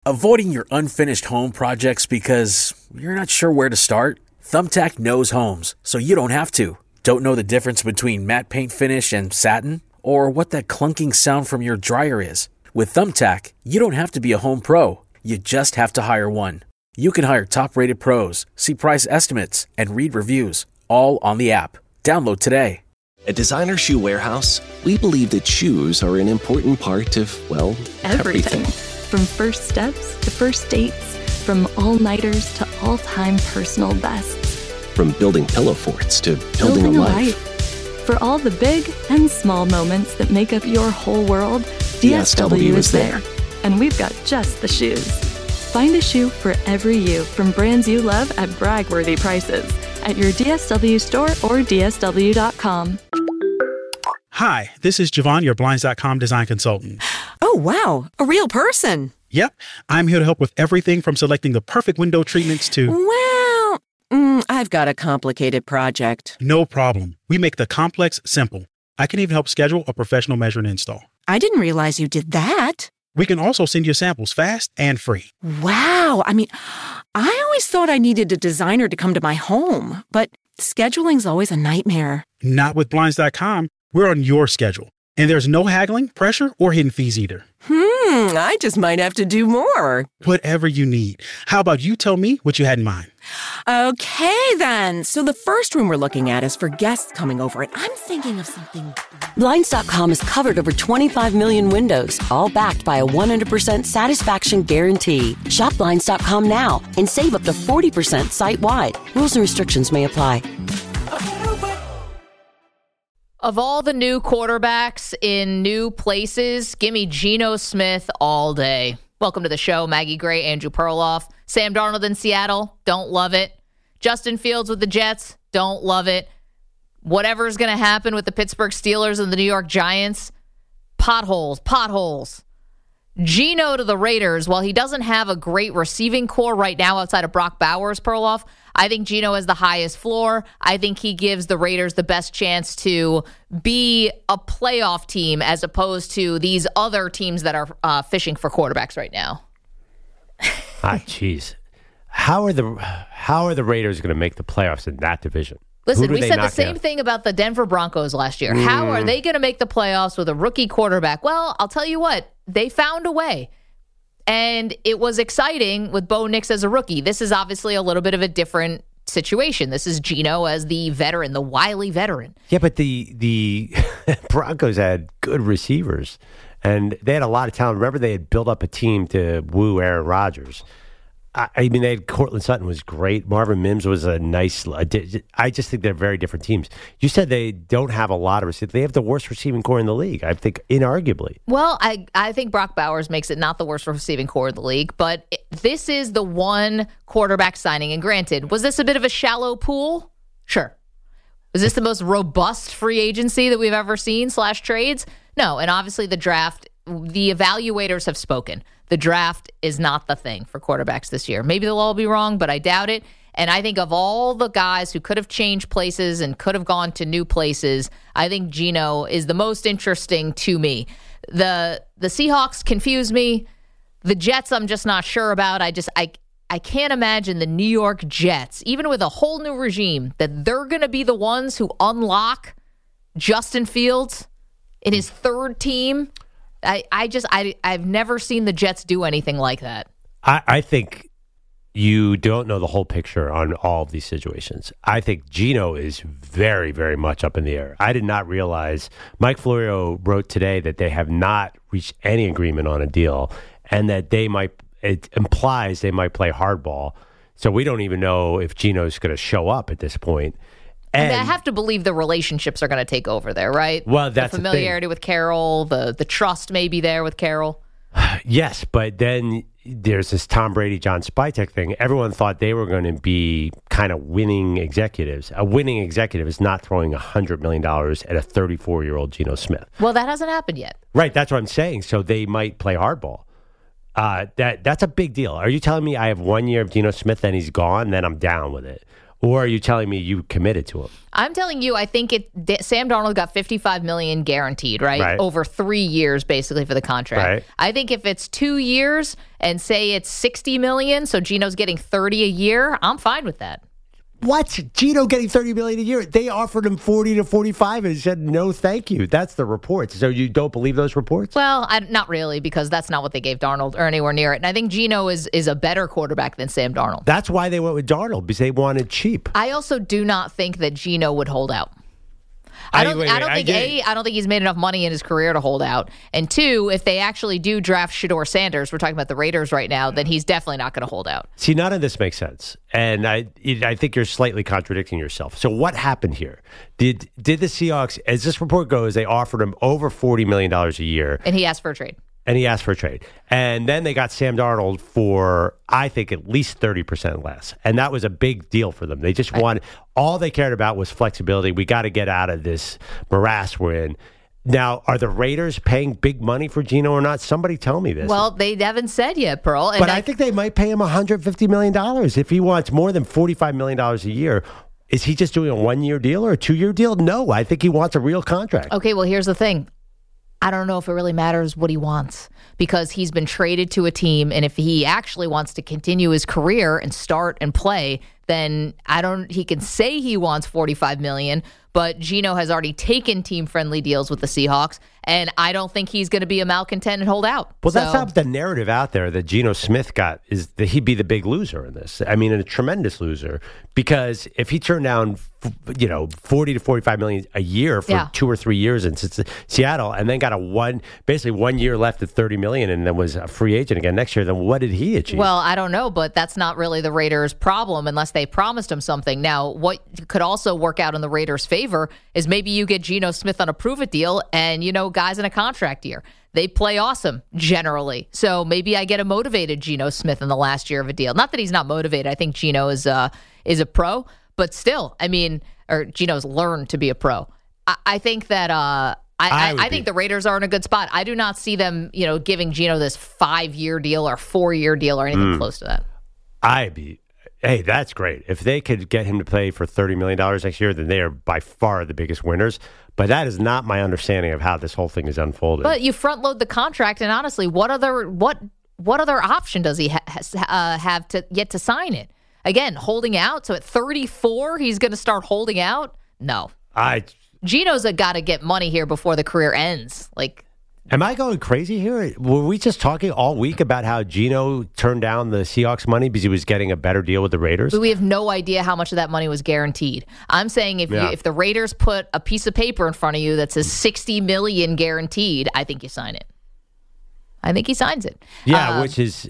Avoiding your unfinished home projects because you're not sure where to start? Thumbtack knows homes, so you don't have to. Don't know the difference between matte paint finish and satin? Or what that clunking sound from your dryer is? With Thumbtack, you don't have to be a home pro. You just have to hire one. You can hire top-rated pros, see price estimates, and read reviews, all on the app. Download today. At Designer Shoe Warehouse, we believe that shoes are an important part of, well, everything. From first steps to first dates, from all-nighters to all-time personal bests. From building pillow forts to building a life. For all the big and small moments that make up your whole world, DSW is there. And we've got just the shoes. Find a shoe for every you from brands you love at brag-worthy prices at your DSW store or DSW.com. Hi, this is Javon, your Blinds.com design consultant. Oh, wow. A real person. Yep. I'm here to help with everything from selecting the perfect window treatments to... Well, I've got a complicated project. No problem. We make the complex simple. I can even help schedule a professional measure and install. I didn't realize you did that. We can also send you samples fast and free. Wow. I always thought I needed a designer to come to my home, but scheduling's always a nightmare. Not with Blinds.com. We're on your schedule. And there's no haggling, pressure, or hidden fees either. I just might have to do more. Whatever you need. How about you tell me what you had in mind? Okay, then. So the first room we're looking at is for guests coming over, and I'm thinking of something... Blinds.com has covered over 25 million windows, all backed by a 100% satisfaction guarantee. Shop Blinds.com now and save up to 40% site-wide. Rules and restrictions may apply. Of all the new quarterbacks in new places, give me Geno Smith all day. Welcome to the show, Maggie Gray, Andrew Perloff. Sam Darnold in Seattle, don't love it. Justin Fields with the Jets, don't love it. Whatever's going to happen with the Pittsburgh Steelers and the New York Giants, potholes. Geno to the Raiders, while he doesn't have a great receiving core right now outside of Brock Bowers, Perloff, I think Geno has the highest floor. I think he gives the Raiders the best chance to be a playoff team as opposed to these other teams that are fishing for quarterbacks right now. Jeez. How are the Raiders going to make the playoffs in that division? Listen, we said the same thing about the Denver Broncos last year. How are they going to make the playoffs with a rookie quarterback? Well, I'll tell you what, they found a way. And it was exciting with Bo Nix as a rookie. This is obviously a little bit of a different situation. This is Geno as the veteran, the wily veteran. Yeah, but the Broncos had good receivers, and they had a lot of talent. Remember, they had built up a team to woo Aaron Rodgers. I mean, they had Cortland Sutton was great. Marvin Mims was a nice. I just think they're very different teams. You said they don't have a lot of receivers. They have the worst receiving core in the league, I think, inarguably. Well, I think Brock Bowers makes it not the worst receiving core in the league, but this is the one quarterback signing. And granted, was this a bit of a shallow pool? Sure. Was this the most robust free agency that we've ever seen / trades? No. And obviously the draft, the evaluators have spoken. The draft is not the thing for quarterbacks this year. Maybe they'll all be wrong, but I doubt it. And I think of all the guys who could have changed places and could have gone to new places, I think Geno is the most interesting to me. The Seahawks confuse me. The Jets, I'm just not sure about. I can't imagine the New York Jets, even with a whole new regime, that they're going to be the ones who unlock Justin Fields in his third team. I've never seen the Jets do anything like that. I think you don't know the whole picture on all of these situations. I think Geno is very, very much up in the air. I did not realize Mike Florio wrote today that they have not reached any agreement on a deal and that it implies they might play hardball. So we don't even know if Geno's going to show up at this point. And I have to believe the relationships are going to take over there, right? Well, that's the familiarity with Carroll, the trust may be there with Carroll. Yes, but then there's this Tom Brady, John Spytek thing. Everyone thought they were going to be kind of winning executives. A winning executive is not throwing $100 million at a 34-year-old Geno Smith. Well, that hasn't happened yet. Right, that's what I'm saying. So they might play hardball. That's a big deal. Are you telling me I have 1 year of Geno Smith and he's gone, then I'm down with it? Or are you telling me you committed to him? I'm telling you, I think Sam Darnold got $55 million guaranteed, right? Over 3 years, basically, for the contract. Right. I think if it's 2 years and say it's $60 million, so Geno's getting $30 a year, I'm fine with that. What? Geno getting $30 million a year? They offered him 40 to 45 and said, no, thank you. That's the reports. So you don't believe those reports? Well, not really, because that's not what they gave Darnold or anywhere near it. And I think Geno is a better quarterback than Sam Darnold. That's why they went with Darnold, because they wanted cheap. I also do not think that Geno would hold out. I don't think he's made enough money in his career to hold out. And two, if they actually do draft Shedeur Sanders, we're talking about the Raiders right now, then he's definitely not going to hold out. See, none of this makes sense. And I think you're slightly contradicting yourself. So what happened here? Did the Seahawks, as this report goes, they offered him over $40 million a year. And he asked for a trade. And then they got Sam Darnold for, I think, at least 30% less. And that was a big deal for them. They just wanted, all they cared about was flexibility. We got to get out of this morass we're in. Now, are the Raiders paying big money for Geno or not? Somebody tell me this. Well, they haven't said yet, Pearl. And but I think they might pay him $150 million. If he wants more than $45 million a year, is he just doing a 1-year deal or a 2-year deal? No, I think he wants a real contract. Okay, well, here's the thing. I don't know if it really matters what he wants, because he's been traded to a team, and if he actually wants to continue his career and start and play, then he can say he wants $45 million, but Geno has already taken team-friendly deals with the Seahawks, and I don't think he's going to be a malcontent and hold out. Well, that's not the narrative out there that Geno Smith got, is that he'd be the big loser in this. I mean, a tremendous loser, because if he turned down, 40 to 45 million a year for 2 or 3 years in Seattle, and then got basically 1 year left at 30 million, and then was a free agent again next year, then what did he achieve? Well, I don't know, but that's not really the Raiders' problem unless they promised him something. Now, what could also work out in the Raiders' favor is maybe you get Geno Smith on a prove-it deal, and guys in a contract year. They play awesome, generally. So maybe I get a motivated Geno Smith in the last year of a deal. Not that he's not motivated. I think Geno is a pro, but still, Geno's learned to be a pro. I think that I think the Raiders are in a good spot. I do not see them, giving Geno this 5-year deal or 4-year deal or anything close to that. Hey, that's great. If they could get him to play for $30 million next year, then they are by far the biggest winners. But that is not my understanding of how this whole thing is unfolded. But you front load the contract, and honestly, what other option does he have to yet to sign it? Again, holding out. So at 34, he's going to start holding out? No. Geno's got to get money here before the career ends. Am I going crazy here? Were we just talking all week about how Geno turned down the Seahawks money because he was getting a better deal with the Raiders? We have no idea how much of that money was guaranteed. I'm saying if the Raiders put a piece of paper in front of you that says $60 million guaranteed, I think you sign it. I think he signs it. Yeah, which is,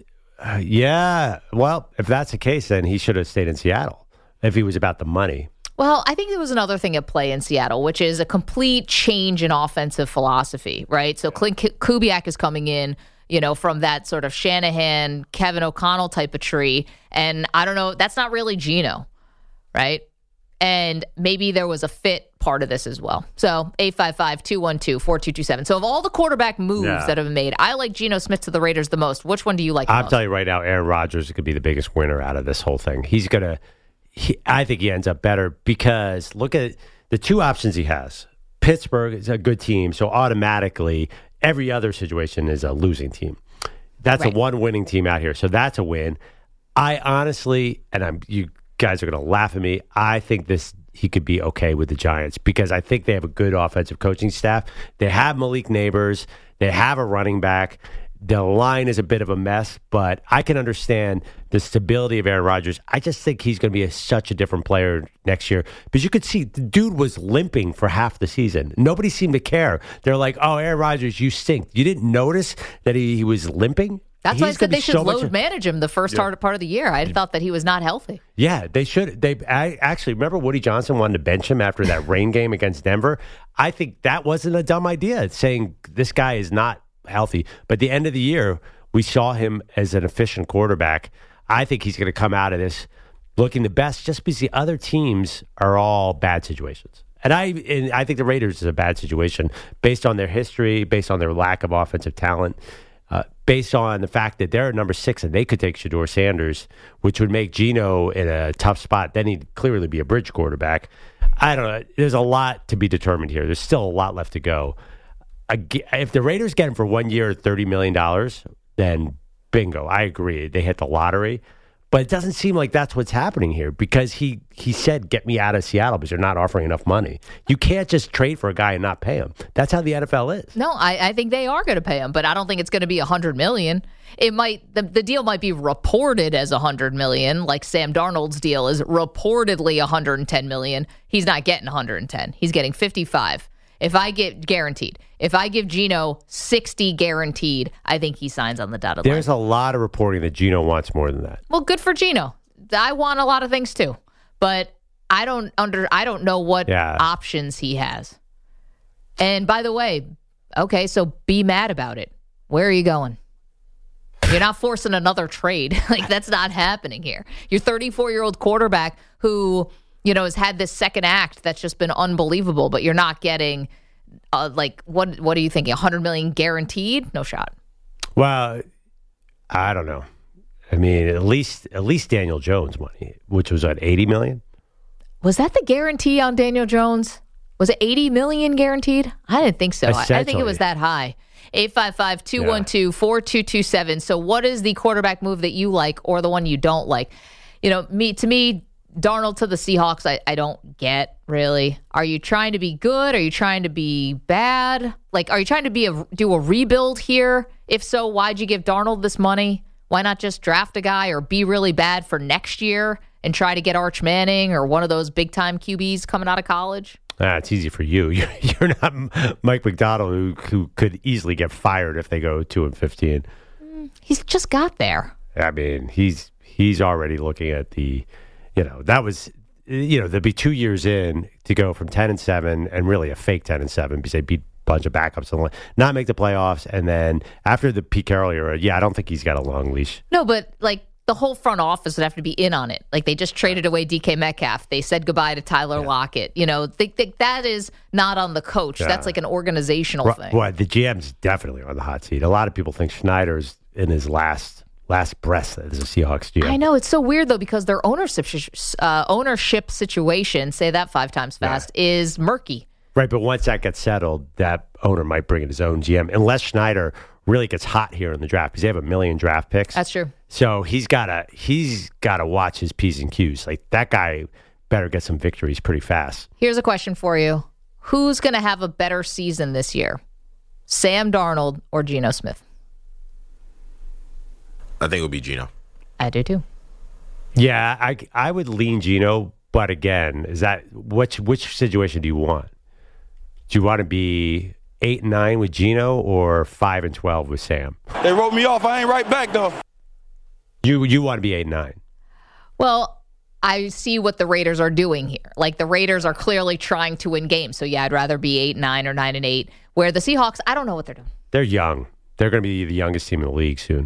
well, if that's the case, then he should have stayed in Seattle if he was about the money. Well, I think there was another thing at play in Seattle, which is a complete change in offensive philosophy, right? So Clint Kubiak is coming in, from that sort of Shanahan, Kevin O'Connell type of tree. And I don't know, that's not really Geno, right? And maybe there was a fit part of this as well. So 855-212-4227. So of all the quarterback moves that have been made, I like Geno Smith to the Raiders the most. Which one do you like the most? I'll tell you right now, Aaron Rodgers could be the biggest winner out of this whole thing. I think he ends up better because look at the two options he has. Pittsburgh is a good team, so automatically every other situation is a losing team. That's a one winning team out here, so that's a win. I honestly, you guys are going to laugh at me, I think he could be okay with the Giants because I think they have a good offensive coaching staff. They have Malik Neighbors. They have a running back. The line is a bit of a mess, but I can understand the stability of Aaron Rodgers. I just think he's going to be such a different player next year because you could see the dude was limping for half the season. Nobody seemed to care. They're like, oh, Aaron Rodgers, you stink. You didn't notice that he was limping? That's why I said they should load manage him the first part of the year. I thought that he was not healthy. Yeah, they should. I actually remember Woody Johnson wanted to bench him after that rain game against Denver. I think that wasn't a dumb idea, saying this guy is not healthy. But at the end of the year, we saw him as an efficient quarterback. I think he's going to come out of this looking the best just because the other teams are all bad situations. And I think the Raiders is a bad situation based on their history, based on their lack of offensive talent. based on the fact that they're at number 6 and they could take Shedeur Sanders, which would make Geno in a tough spot. Then he'd clearly be a bridge quarterback. I don't know. There's a lot to be determined here. There's still a lot left to go. If the Raiders get him for 1 year, $30 million, then bingo. I agree. They hit the lottery. But it doesn't seem like that's what's happening here because he said, get me out of Seattle because you're not offering enough money. You can't just trade for a guy and not pay him. That's how the NFL is. No, I think they are going to pay him, but I don't think it's going to be $100 million. It might the deal might be reported as $100 million, like Sam Darnold's deal is reportedly $110 million. He's not getting 110. He's getting 55. If I get guaranteed, if I give Geno 60 guaranteed, I think he signs on the dotted line. There's a lot of reporting that Geno wants more than that. Well, good for Geno. I want a lot of things too, but I don't know what options he has. And by the way, okay, so be mad about it. Where are you going? You're not forcing another trade. Like that's not happening here. Your 34-year-old quarterback who has had this second act that's just been unbelievable, but you're not getting, what are you thinking, $100 million guaranteed? No shot. Well, I don't know. I mean, at least Daniel Jones money, which was at $80 million. Was that the guarantee on Daniel Jones? Was it $80 million guaranteed? I didn't think so. I think it was that high. 855-212-4227. So what is the quarterback move that you like or the one you don't like? To me, Darnold to the Seahawks, I don't get, really. Are you trying to be good? Are you trying to be bad? Are you trying to do a rebuild here? If so, why'd you give Darnold this money? Why not just draft a guy or be really bad for next year and try to get Arch Manning or one of those big-time QBs coming out of college? It's easy for you. You're not Mike McDonald, who could easily get fired if they go 2-15. He's just got there. I mean, he's already looking at the... that was, there'd be 2 years in to go from 10-7 and really a fake 10-7 because they beat a bunch of backups and not make the playoffs. And then after the Pete Carroll era, I don't think he's got a long leash. No, but the whole front office would have to be in on it. They just traded away DK Metcalf. They said goodbye to Tyler Lockett. That is not on the coach. Yeah. That's an organizational thing. Well, the GM's definitely on the hot seat. A lot of people think Schneider's in his last breath as a Seahawks GM. I know. It's so weird, though, because their ownership situation, say that 5 times fast, is murky. Right, but once that gets settled, that owner might bring in his own GM, unless Schneider really gets hot here in the draft, because they have 1 million draft picks. That's true. So he's got to watch his P's and Q's. That guy better get some victories pretty fast. Here's a question for you. Who's going to have a better season this year? Sam Darnold or Geno Smith? I think it would be Geno. I do too. Yeah, I would lean Geno, but again, is that which situation do you want? Do you want to be 8-9 with Geno or 5-12 with Sam? They wrote me off. I ain't right back though. You want to be 8-9? Well, I see what the Raiders are doing here. The Raiders are clearly trying to win games. So yeah, I'd rather be 8-9 or 9-8. Where the Seahawks, I don't know what they're doing. They're young. They're going to be the youngest team in the league soon.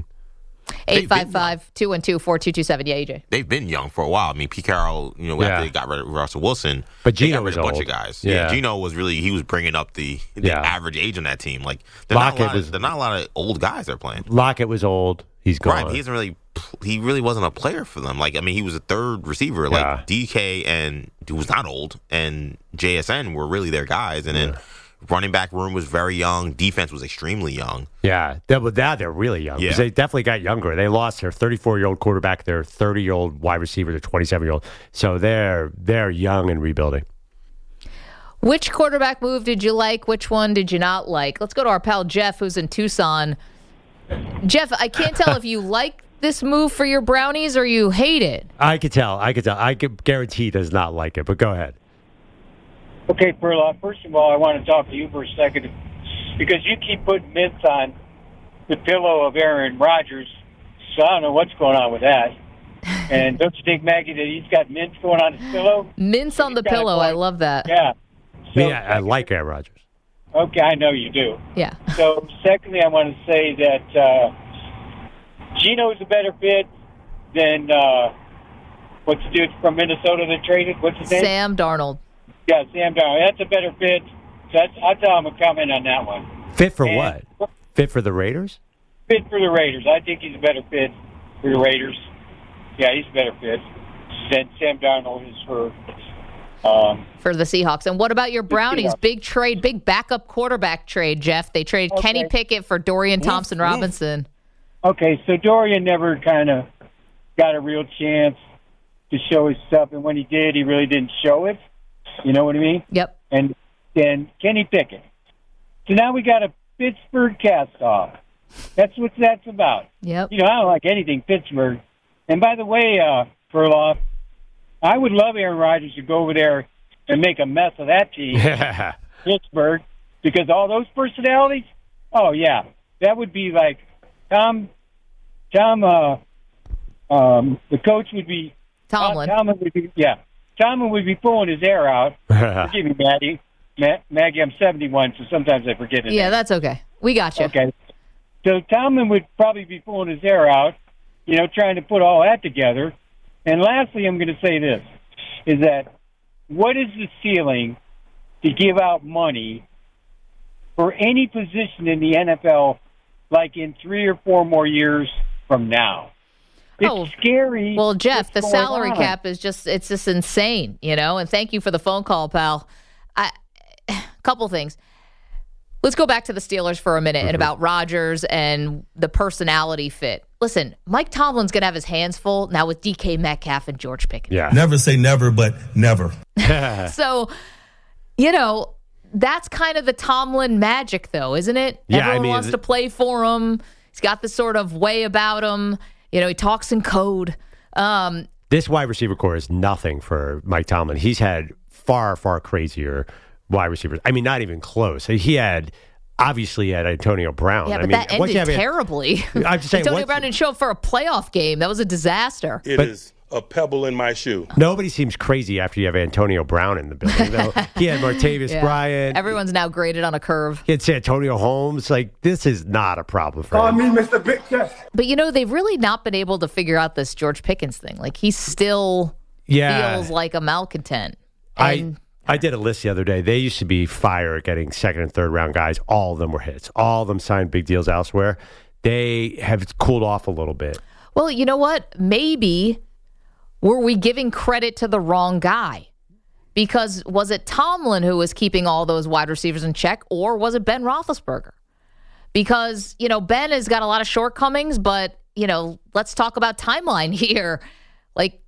855-212-4227. Yeah, AJ. They've been young for a while. I mean, Pete Carroll, after they got rid of Russell Wilson, but Geno was a bunch old. of guys. Yeah, Geno was he was bringing up the average age on that team. They're not a lot of old guys they're playing. Lockett was old. He's gone. Right, he really wasn't a player for them. He was a third receiver. DK and he was not old, and JSN were really their guys, and then. Running back room was very young. Defense was extremely young. Yeah, they're really young. Yeah. They definitely got younger. They lost their 34-year-old quarterback, their 30-year-old wide receiver, their 27-year-old. So they're young and rebuilding. Which quarterback move did you like? Which one did you not like? Let's go to our pal Jeff, who's in Tucson. Jeff, I can't tell if you like this move for your Brownies or you hate it. I could tell. I could guarantee he does not like it, but go ahead. Okay, Perla, first of all, I want to talk to you for a second because you keep putting mints on the pillow of Aaron Rodgers, so I don't know what's going on with that. And don't you think, Maggie, that he's got mints going on his pillow? Mints on the pillow. I love that. Yeah. So, I like Aaron Rodgers. Okay, I know you do. Yeah. So, secondly, I want to say that Geno is a better fit than what's the dude from Minnesota that traded? What's his name? Sam Darnold. Yeah, Sam Darnold. That's a better fit. So I'll tell him a comment on that one. Fit for what? Fit for the Raiders? fit for the Raiders. I think he's a better fit for the Raiders. Yeah, he's a better fit than Sam Darnold is for the Seahawks. And what about your Brownies? Big trade, big backup quarterback trade, Jeff. They traded Kenny Pickett for Dorian Thompson-Robinson. Okay, so Dorian never kind of got a real chance to show his stuff, and when he did, he really didn't show it. You know what I mean? Yep. And then Kenny Pickett. So now we got a Pittsburgh cast-off. That's what that's about. Yep. You know, I don't like anything Pittsburgh. And by the way, Perloff, I would love Aaron Rodgers to go over there and make a mess of that team, Pittsburgh, because all those personalities, oh, yeah, that would be like the coach would be Tomlin. Tomlin would be pulling his hair out. Forgive me, Maggie, I'm 71, so sometimes I forget it. Yeah, that's okay. We got you. Okay. So Tomlin would probably be pulling his hair out, you know, trying to put all that together. And lastly, I'm going to say this, is that what is the ceiling to give out money for any position in the NFL like in 3 or 4 more years from now? It's scary. Well, Jeff, the salary cap is just insane, you know, and thank you for the phone call, pal. Couple things. Let's go back to the Steelers for a minute and about Rodgers and the personality fit. Listen, Mike Tomlin's going to have his hands full now with DK Metcalf and George Pickens. Yeah. Never say never, but never. So, you know, that's kind of the Tomlin magic, though, isn't it? Yeah, Everyone wants to play for him. He's got this sort of way about him. You know, he talks in code. This wide receiver core is nothing for Mike Tomlin. He's had far, far crazier wide receivers. I mean, not even close. He had Antonio Brown. Yeah, but that ended terribly. I'm just saying, Antonio Brown didn't show up for a playoff game. That was a disaster. It is a pebble in my shoe. Nobody seems crazy after you have Antonio Brown in the building, though. He had Martavis Bryant. Everyone's now graded on a curve. He had Santonio Holmes. Like, this is not a problem for him. Me, Mr. Big Chef. But, you know, they've really not been able to figure out this George Pickens thing. Like, he still feels like a malcontent. I did a list the other day. They used to be fire getting second and third round guys. All of them were hits. All of them signed big deals elsewhere. They have cooled off a little bit. Well, you know what? Maybe were we giving credit to the wrong guy? Because was it Tomlin who was keeping all those wide receivers in check, or was it Ben Roethlisberger? Because, you know, Ben has got a lot of shortcomings, but, you know, let's talk about timeline here. Like,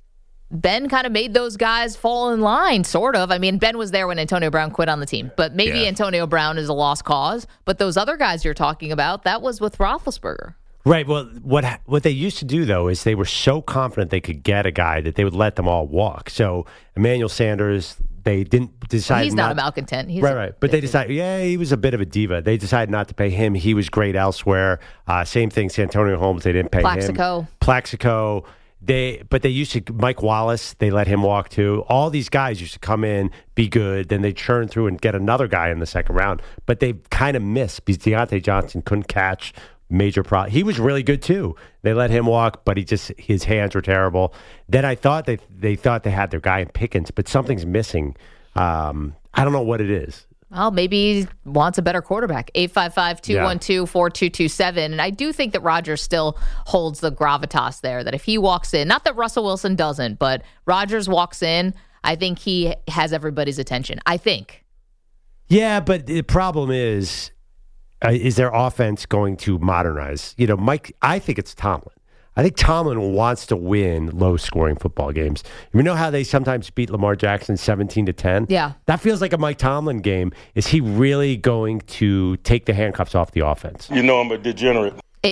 Ben kind of made those guys fall in line, sort of. I mean, Ben was there when Antonio Brown quit on the team, but maybe Antonio Brown is a lost cause. But those other guys you're talking about, that was with Roethlisberger. Right. Well, what they used to do, though, is they were so confident they could get a guy that they would let them all walk. So Emmanuel Sanders, they didn't decide. He's not a malcontent. He's right. But they decided, he was a bit of a diva. They decided not to pay him. He was great elsewhere. Same thing, Santonio Holmes, they didn't pay him. Plaxico. But they used to, Mike Wallace, they let him walk too. All these guys used to come in, be good, then they churn through and get another guy in the second round. But they kind of missed because Deontay Johnson couldn't catch. Major problem. He was really good too. They let him walk, but his hands were terrible. Then I thought they thought they had their guy in Pickens, but something's missing. I don't know what it is. Well, maybe he wants a better quarterback. 855-212-4227. And I do think that Rodgers still holds the gravitas there, that if he walks in, not that Russell Wilson doesn't, but Rodgers walks in, I think he has everybody's attention. I think. Yeah, but the problem is their offense going to modernize? You know, Mike, I think it's Tomlin. I think Tomlin wants to win low-scoring football games. You know how they sometimes beat Lamar Jackson 17-10? Yeah. That feels like a Mike Tomlin game. Is he really going to take the handcuffs off the offense? You know I'm a degenerate.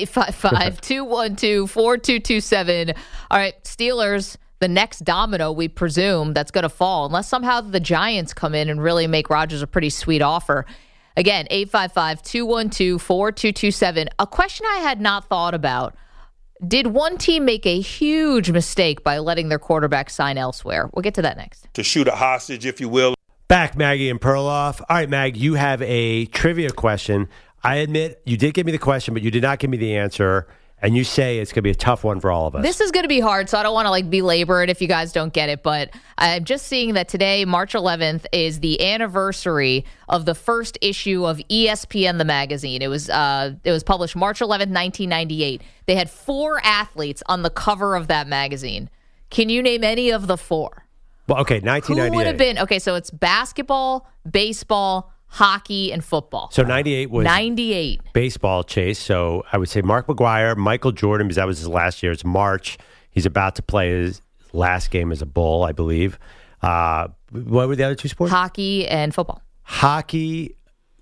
855-212-4227. All right, Steelers, the next domino, we presume, that's going to fall, unless somehow the Giants come in and really make Rodgers a pretty sweet offer. Again, 855-212-4227. A question I had not thought about. Did one team make a huge mistake by letting their quarterback sign elsewhere? We'll get to that next. To shoot a hostage, if you will. Back, Maggie and Perloff. All right, Mag, you have a trivia question. I admit you did give me the question, but you did not give me the answer. and you say it's going to be a tough one for all of us. This is going to be hard, so I don't want to belabor it if you guys don't get it. But I'm just seeing that today, March 11th, is the anniversary of the first issue of ESPN, the magazine. It was published March 11th, 1998. They had 4 athletes on the cover of that magazine. Can you name any of the 4? Well, okay, 1998. Who would have been? Okay, so it's basketball, baseball, hockey, and football. So 98 was 98 baseball, Chase. So I would say Mark McGwire, Michael Jordan, because that was his last year. It's March. He's about to play his last game as a Bull, I believe. What were the other 2 sports? Hockey and football. Hockey.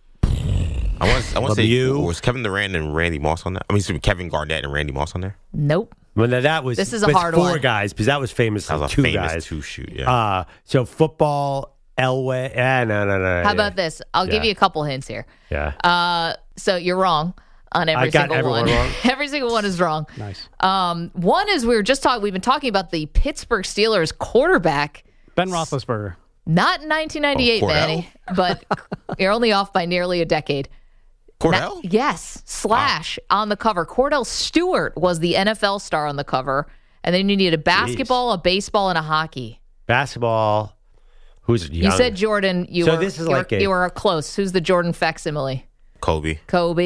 I want to say, was Kevin Durant and Randy Moss on that? I mean, Kevin Garnett and Randy Moss on there? Nope. Well, that was this is a hard 4 one. guys, because that was famous. That was a 2 famous guys. 2-shoot, yeah. So football, Elway. No. How about this? I'll give you a couple hints here. Yeah. So you're wrong on every single one. Wrong. Every single one is wrong. Nice. One is we've been talking about the Pittsburgh Steelers quarterback. Ben Roethlisberger. Not in 1998, Manny, but you're only off by nearly a decade. Cordell? Yes. / on the cover. Cordell Stewart was the NFL star on the cover. And then you needed a basketball, a baseball, and a hockey. Basketball. Who's young? You said Jordan. You were close. Who's the Jordan facsimile? Kobe.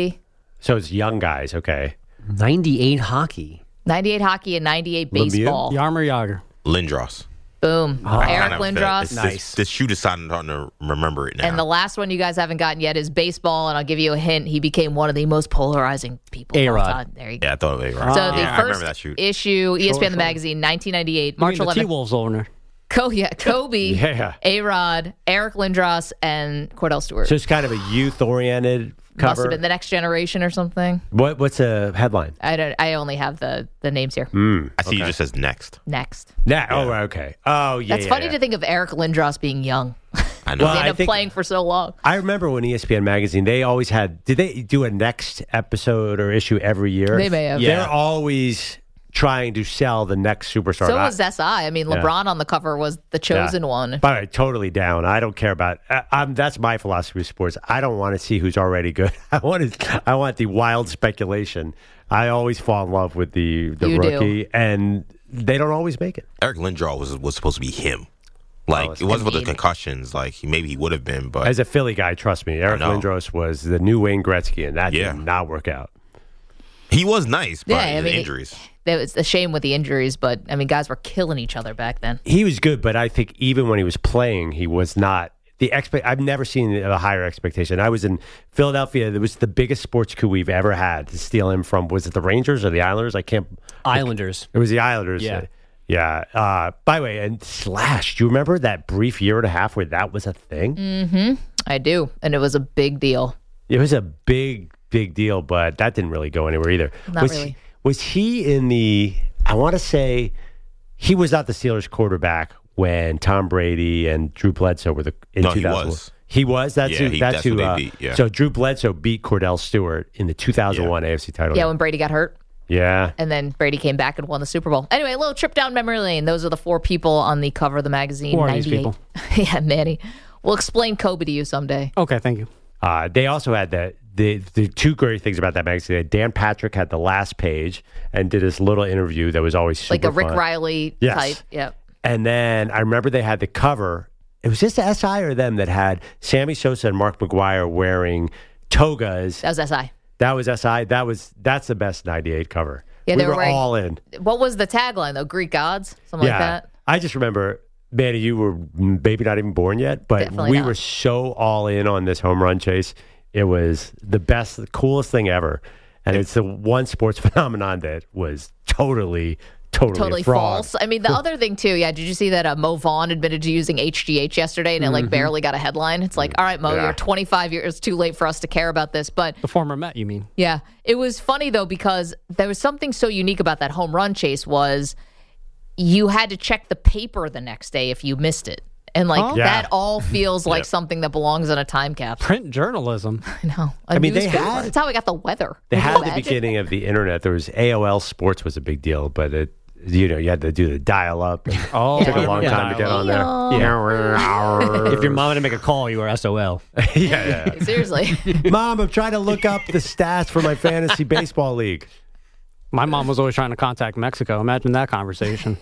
So it's young guys. Okay. 98 hockey. 98 hockey and 98 baseball. Jaromir Jagr. Lindros. Boom. Eric Lindros. Nice. The shoe decided to remember it now. And the last one you guys haven't gotten yet is baseball, and I'll give you a hint. He became one of the most polarizing people of all time. There you go. Yeah, I thought it was A-Rod. So the first issue, ESPN the magazine, 1998, March 11th. The T-Wolves owner. Kobe, A-Rod, Eric Lindros, and Cordell Stewart. So it's kind of a youth-oriented cover. Must have been The Next Generation or something. What's a headline? I only have the names here. I see you just says next. Oh, okay. Oh, yeah. That's funny to think of Eric Lindros being young. I know. He ended up playing for so long. I remember when ESPN magazine, they always had. Did they do a next episode or issue every year? They may have. Yeah. They're always trying to sell the next superstar. So was SI. I mean, LeBron on the cover was the chosen one. But I'm totally down. I don't care about. That's my philosophy of sports. I don't want to see who's already good. I want the wild speculation. I always fall in love with the rookie, and they don't always make it. Eric Lindros was supposed to be him. Like, it wasn't with the concussions. Like, maybe he would have been, but as a Philly guy, trust me, Eric Lindros was the new Wayne Gretzky, and that did not work out. He was nice, but injuries. It was a shame with the injuries, but I mean, guys were killing each other back then. He was good, but I think even when he was playing, he was not I've never seen a higher expectation. I was in Philadelphia. It was the biggest sports coup we've ever had to steal him from. Was it the Rangers or the Islanders? Islanders. It was the Islanders. Yeah. By the way, and Slash, do you remember that brief year and a half where that was a thing? Mm-hmm. I do, and it was a big deal. It was a big deal, but that didn't really go anywhere either. Not really. Was he in the? I want to say he was not the Steelers quarterback when Tom Brady and Drew Bledsoe were in 2000. He was. He was. That's who they beat. Yeah. So Drew Bledsoe beat Cordell Stewart in the 2001 AFC title. Yeah, when Brady got hurt. Yeah. And then Brady came back and won the Super Bowl. Anyway, a little trip down memory lane. Those are the 4 people on the cover of the magazine. Who are these people? Yeah, Manny. We'll explain Kobe to you someday. Okay, thank you. They also had the 2 great things about that magazine. Dan Patrick had the last page and did this little interview that was always super like a Rick fun. Riley type. Yep. And then I remember they had the cover. It was just the SI or them that had Sammy Sosa and Mark McGwire wearing togas. That was SI. That was SI. That's the best 98 cover. Yeah, we they were all in. What was the tagline though? Greek gods? Something like that? I just remember, Manny, you were maybe not even born yet, but Definitely not. were so all in on this home run chase. It was the best, the coolest thing ever. And it's the one sports phenomenon that was totally a fraud. False. I mean, the other thing too, did you see that Mo Vaughn admitted to using HGH yesterday and it barely got a headline? It's like, all right, Mo, you're 25 years too late for us to care about this. But the former Met, you mean? Yeah. It was funny though, because there was something so unique about that home run chase was you had to check the paper the next day if you missed it. And that all feels like something that belongs in a time capsule. Print journalism. I know. I mean, that's how we got the weather. They had the beginning of the internet. There was AOL Sports was a big deal, but you had to do the dial up. It took a long time to get on there. Yeah. If your mom had to make a call, you were SOL. Seriously. Mom, I'm trying to look up the stats for my fantasy baseball league. My mom was always trying to contact Mexico. Imagine that conversation.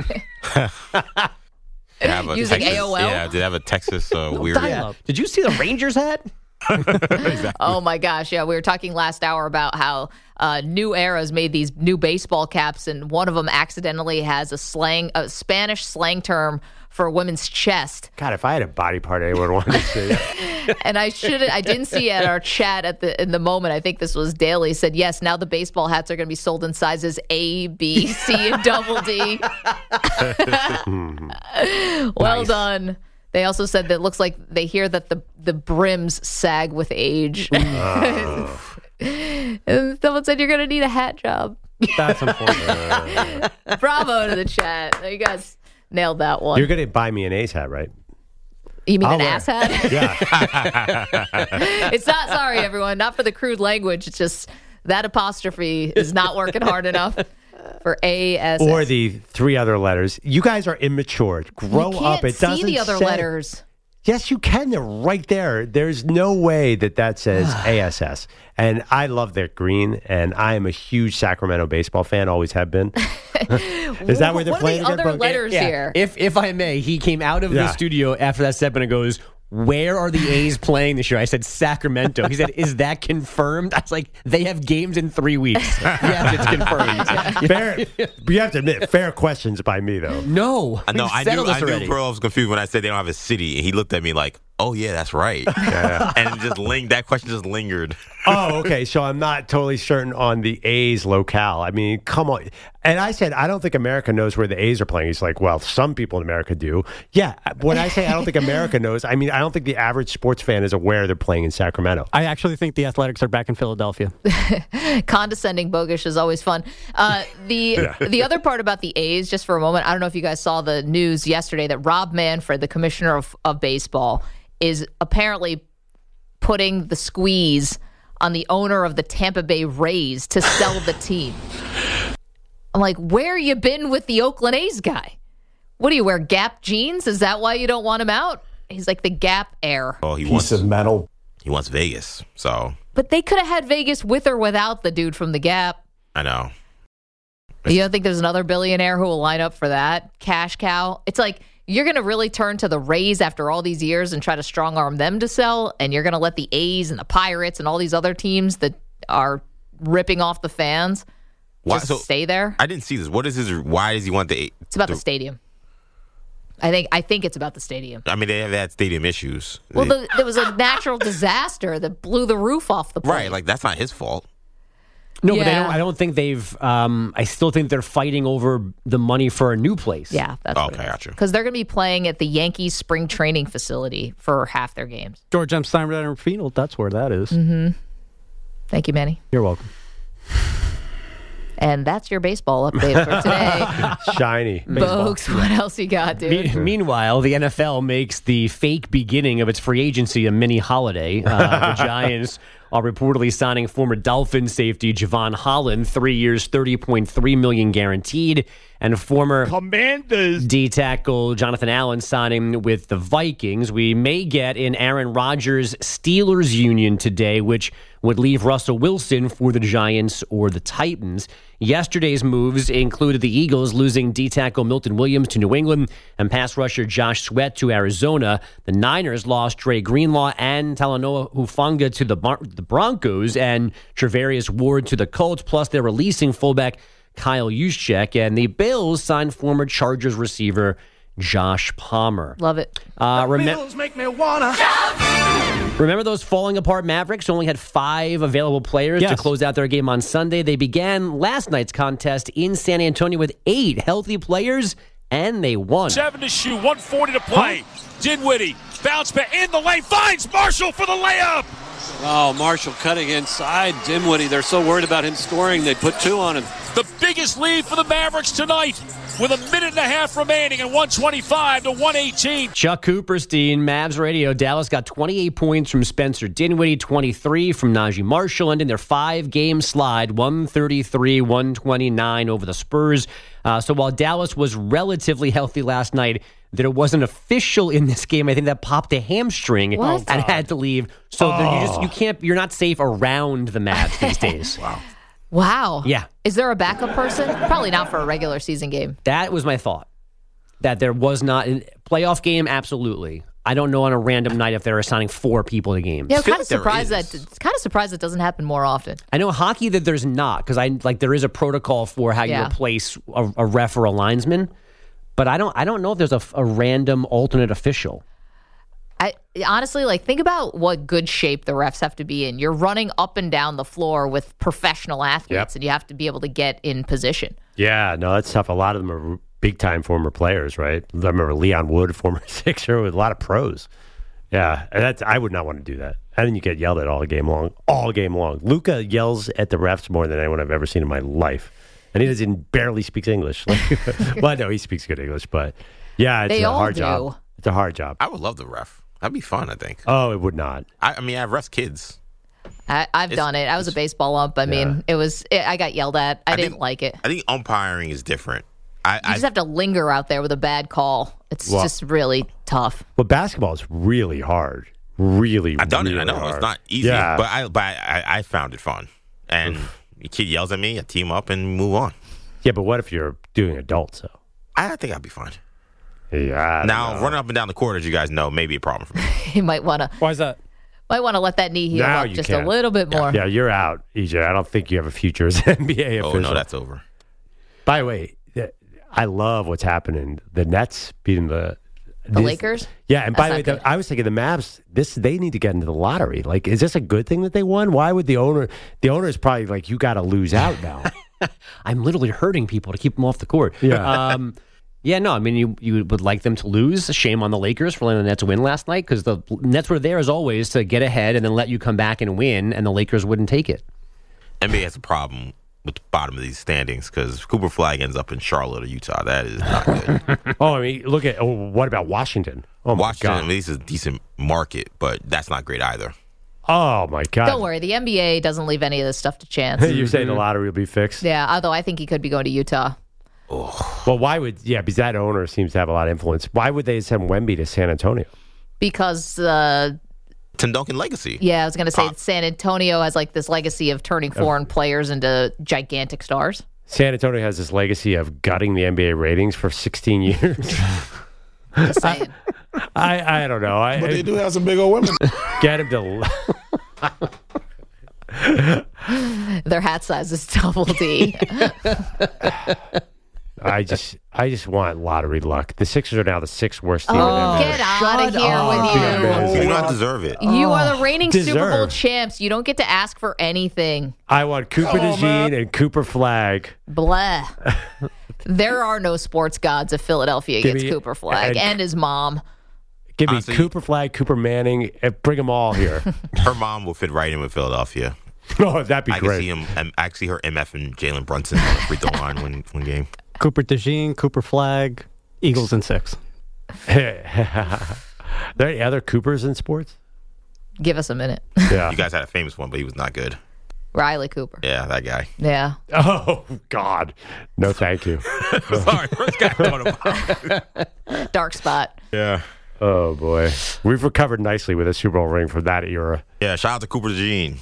Using Texas, AOL? Yeah, did have a Texas weird. Did you see the Rangers hat? Exactly. Oh my gosh, yeah. We were talking last hour about how New Era's made these new baseball caps, and one of them accidentally has a Spanish slang term for a women's chest. God, if I had a body part, I would want to see it. And I didn't see at our chat in the moment. I think this was Daly said, yes, now the baseball hats are going to be sold in sizes A, B, C, and double D. Well done. They also said that it looks like they hear that the brims sag with age. And someone said you're going to need a hat job. That's unfortunate. Bravo to the chat. You guys nailed that one. You're going to buy me an A's hat, right? You mean I'll an wear ass hat? Yeah. It's not, sorry, everyone, not for the crude language. It's just that apostrophe is not working hard enough for ASS. Or the 3 other letters. You guys are immature. Grow you up. can't It doesn't see the other say- letters. Yes, you can. They're right there. There's no way that says ASS. And I love their green, and I am a huge Sacramento baseball fan, always have been. Is that where they're What playing are the again, other Bug? letters here? If I may, he came out of the studio after that segment and goes, "Where are the A's playing this year?" I said, "Sacramento." He said, "Is that confirmed?" I was like, "They have games in 3 weeks." Yes, it's confirmed. Fair, you have to admit, fair questions by me, though. No. I know. we've I settled knew this already. Pearl was confused when I said they don't have a city, and he looked at me like, "Oh yeah, that's right." And that question just lingered. Oh, okay. So I'm not totally certain on the A's locale. I mean, come on. And I said, I don't think America knows where the A's are playing. He's like, well, some people in America do. Yeah. When I say I don't think America knows, I mean, I don't think the average sports fan is aware they're playing in Sacramento. I actually think the Athletics are back in Philadelphia. Condescending Bogish is always fun. The other part about the A's, just for a moment, I don't know if you guys saw the news yesterday that Rob Manfred, the commissioner of baseball, is apparently putting the squeeze on the owner of the Tampa Bay Rays to sell the team. I'm like, where you been with the Oakland A's guy? What do you wear, Gap jeans? Is that why you don't want him out? He's like the Gap heir. Oh, he wants metal. He wants Vegas. So But they could have had Vegas with or without the dude from the Gap. I know. You don't think there's another billionaire who will line up for that? Cash cow? It's like, you're going to really turn to the Rays after all these years and try to strong-arm them to sell, and you're going to let the A's and the Pirates and all these other teams that are ripping off the fans just stay there? I didn't see this. What is his? Why does he want the? It's about the stadium. I think it's about the stadium. I mean, they have had stadium issues. Well, there was a natural disaster that blew the roof off the place. Right, like that's not his fault. No, but I don't think they've. I still think they're fighting over the money for a new place. Yeah, that's okay. Gotcha. Because they're going to be playing at the Yankees spring training facility for half their games. George M. Steinbrenner Field, that's where that is. Mm-hmm. Thank you, Manny. You're welcome. And that's your baseball update for today. Shiny. Folks, what else you got, dude? Meanwhile, the NFL makes the fake beginning of its free agency a mini holiday. The Giants are reportedly signing former Dolphins safety Javon Holland, 3 years, $30.3 million guaranteed, and former Commanders D tackle Jonathan Allen signing with the Vikings. We may get an Aaron Rodgers Steelers union today, which would leave Russell Wilson for the Giants or the Titans. Yesterday's moves included the Eagles losing D tackle Milton Williams to New England and pass rusher Josh Sweat to Arizona. The Niners lost Dre Greenlaw and Talanoa Hufanga to the Broncos and Trevarius Ward to the Colts, plus they're releasing fullback Kyle Juszczyk, and the Bills signed former Chargers receiver Josh Palmer. Love it. Bills make me wanna Remember those falling apart Mavericks only had 5 available players to close out their game on Sunday? They began last night's contest in San Antonio with 8 healthy players, and they won. 7 to shoot, 140 to play. Dinwiddie, bounce back in the lane, finds Marshall for the layup. Oh, Marshall cutting inside. Dinwiddie, they're so worried about him scoring, they put 2 on him. The biggest lead for the Mavericks tonight with a minute and a half remaining and 125 to 118. Chuck Cooperstein, Mavs Radio. Dallas got 28 points from Spencer Dinwiddie, 23 from Najee Marshall, ending their 5-game slide, 133-129 over the Spurs. So while Dallas was relatively healthy last night, there was an official in this game, I think, that popped a hamstring and had to leave. So you're not safe around the Mavs these days. Wow. Wow. Yeah. Is there a backup person? Probably not for a regular season game. That was my thought. That there was not a playoff game, absolutely. I don't know on a random night if they're assigning 4 people to games. Yeah, I'm kind of surprised that doesn't happen more often. I know hockey that there's not, because there is a protocol for how you replace a ref or a linesman, but I don't know if there's a random alternate official. I honestly, think about what good shape the refs have to be in. You're running up and down the floor with professional athletes, and you have to be able to get in position. Yeah, no, that's tough. A lot of them are big-time former players, right? I remember Leon Wood, former Sixer, with a lot of pros. Yeah, and I would not want to do that. And then you get yelled at all game long. Luka yells at the refs more than anyone I've ever seen in my life. And he barely speaks English. Well, no, he speaks good English, but yeah, it's a hard job. It's a hard job. I would love the ref. That'd be fun, I think. Oh, it would not. I mean, I've ref kids. I've done it. I was a baseball ump. I mean, I got yelled at. I didn't like it. I think umpiring is different. You just have to linger out there with a bad call. It's just really tough. Well, basketball is really hard. I've done it. I know hard. It's not easy, but I found it fun. And the kid yells at me, I team up and move on. Yeah, but what if you're doing adults though? I think I'd be fine. Yeah. Now running up and down the court, as you guys know, may be a problem for me. You might want to. Why is that? Might want to let that knee heal up just a little bit more. Yeah, you're out, EJ. I don't think you have a future as an NBA official. Oh no, that's over. By the way, I love what's happening. The Nets beating the Lakers? Yeah, and by the way, I was thinking the Mavs, they need to get into the lottery. Is this a good thing that they won? Why would the owner is probably you got to lose out now. I'm literally hurting people to keep them off the court. Yeah. No, I mean, you would like them to lose. Shame on the Lakers for letting the Nets win last night, because the Nets were there as always to get ahead and then let you come back and win, and the Lakers wouldn't take it. NBA has a problem with the bottom of these standings because Cooper Flag ends up in Charlotte or Utah. That is not good. I mean, what about Washington? Oh, my God. At least is a decent market, but that's not great either. Oh, my God. Don't worry. The NBA doesn't leave any of this stuff to chance. You say the lottery will be fixed? Yeah, although I think he could be going to Utah. Oh. Well, why would, because that owner seems to have a lot of influence. Why would they send Wemby to San Antonio? Because Tim Duncan legacy. Yeah, I was going to say San Antonio has this legacy of turning foreign players into gigantic stars. San Antonio has this legacy of gutting the NBA ratings for 16 years. Just saying. I don't know. But they do have some big old women. Get him to... Their hat size is double D. I just want lottery luck. The Sixers are now the 6th worst team in NBA. Get out of here with you. You do not deserve it. You are the reigning Super Bowl champs. You don't get to ask for anything. I want Cooper DeJean and Cooper Flag. Blah. There are no sports gods if Philadelphia gets Cooper Flag and his mom. Give me Cooper Flag, Cooper Manning, and bring them all here. Her mom will fit right in with Philadelphia. Oh, that'd be great. I can see her MF and Jalen Brunson on the free throw line one game. Cooper DeJean, Cooper Flag, Eagles in 6. Are there any other Coopers in sports? Give us a minute. Yeah. You guys had a famous one, but he was not good. Riley Cooper. Yeah, that guy. Yeah. Oh, God. No, thank you. Sorry, first guy I thought about. Dark spot. Yeah. Oh, boy. We've recovered nicely with a Super Bowl ring from that era. Yeah, shout out to Cooper DeJean.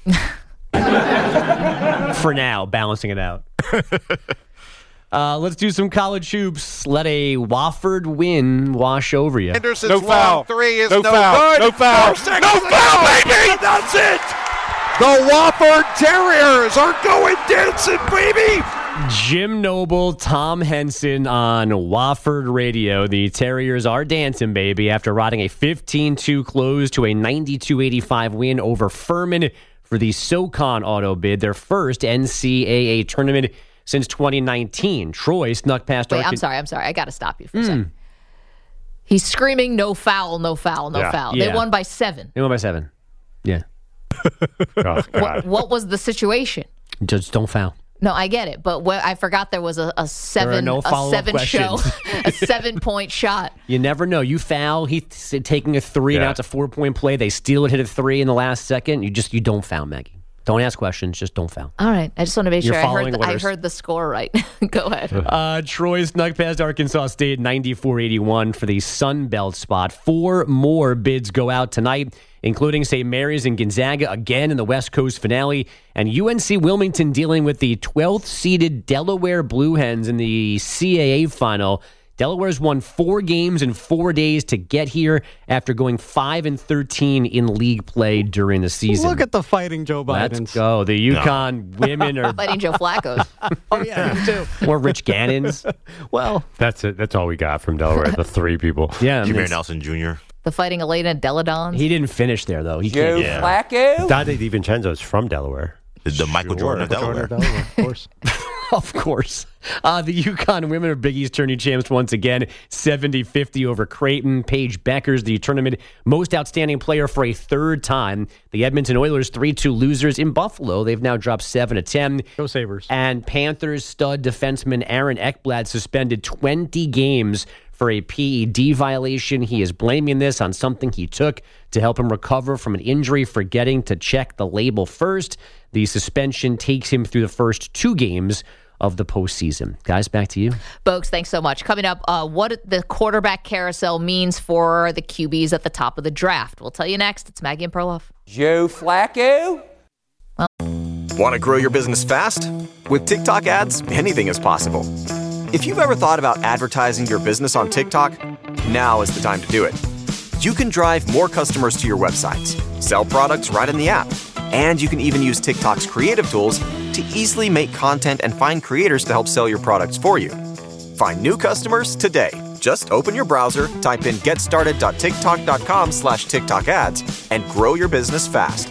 For now, balancing it out. Let's do some college hoops. Let a Wofford win wash over you. Anderson's no foul. Three is no foul. good. No foul. No foul, baby. That's it. The Wofford Terriers are going dancing, baby. Jim Noble, Tom Henson on Wofford Radio. The Terriers are dancing, baby, after riding a 15-2 close to a 92-85 win over Furman for the SoCon auto bid, their first NCAA tournament since 2019. Troy snuck past... Wait, I'm sorry. I got to stop you for a second. He's screaming, no foul, no foul, no foul. Yeah. They won by 7. They won by 7. Yeah. Oh, God. What was the situation? Just don't foul. No, I get it, but I forgot there was a 7 questions. a 7-point shot. You never know. You foul, he's taking a 3, now it's a 4-point play. They steal it, hit a 3 in the last second. You don't foul, Maggie. Don't ask questions. Just don't foul. All right. I just want to make You're sure following I orders. heard the score right. Go ahead. Troy snuck past Arkansas State 94-81 for the Sun Belt spot. 4 more bids go out tonight, including St. Mary's and Gonzaga again in the West Coast finale, and UNC Wilmington dealing with the 12th-seeded Delaware Blue Hens in the CAA final. Delaware's won 4 games in 4 days to get here after going 5-13 in league play during the season. Look at the fighting Joe Bidens. Let's go. The UConn women are Fighting Joe Flacco. Oh, yeah, you too. more Rich Gannons. Well, That's it. That's all we got from Delaware. The 3 people. Yeah, Jameer Nelson Jr. The Fighting Elena Deladons. he didn't finish there though. He Joe can't. Flacco. Dante DiVincenzo is from Delaware. The Michael Jordan of Delaware. of course. Of course. The UConn women are Big East tourney champs once again, 70-50 over Creighton. Paige Beckers, the tournament most outstanding player for a 3rd time. The Edmonton Oilers, 3-2 losers in Buffalo. They've now dropped 7-10. Go Sabres. And Panthers stud defenseman Aaron Ekblad suspended 20 games for a PED violation. He is blaming this on something he took to help him recover from an injury, forgetting to check the label first. The suspension takes him through the first 2 games of the postseason. Guys, back to you. Folks, thanks so much. Coming up, what the quarterback carousel means for the QBs at the top of the draft. We'll tell you next. It's Maggie and Perloff. Joe Flacco. Want to grow your business fast? With TikTok ads, anything is possible. If you've ever thought about advertising your business on TikTok, now is the time to do it. You can drive more customers to your websites, sell products right in the app, and you can even use TikTok's creative tools to easily make content and find creators to help sell your products for you. Find new customers today. Just open your browser, type in getstarted.tiktok.com/TikTok ads, and grow your business fast.